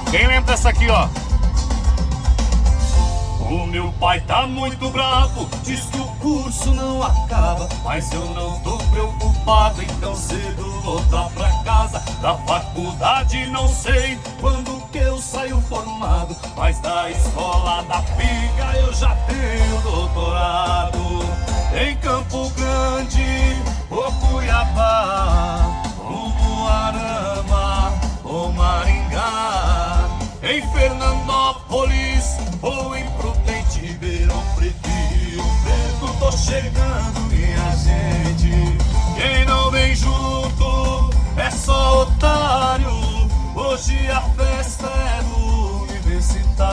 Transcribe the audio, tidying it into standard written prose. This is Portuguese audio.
Quem lembra dessa aqui, ó? O meu pai tá muito bravo, diz que o curso não acaba, mas eu não tô preocupado, então cedo voltar pra casa. Da faculdade não sei quando que eu saio formado, mas da escola da pica eu já tenho doutorado. Em Campo Grande ou Cuiabá, ou Moarama ou Maringá, em Fernandópolis ou em Prudente, Ribeirão Preto, Rio Preto, tô chegando, minha gente. Quem não vem junto é só otário. Hoje a fé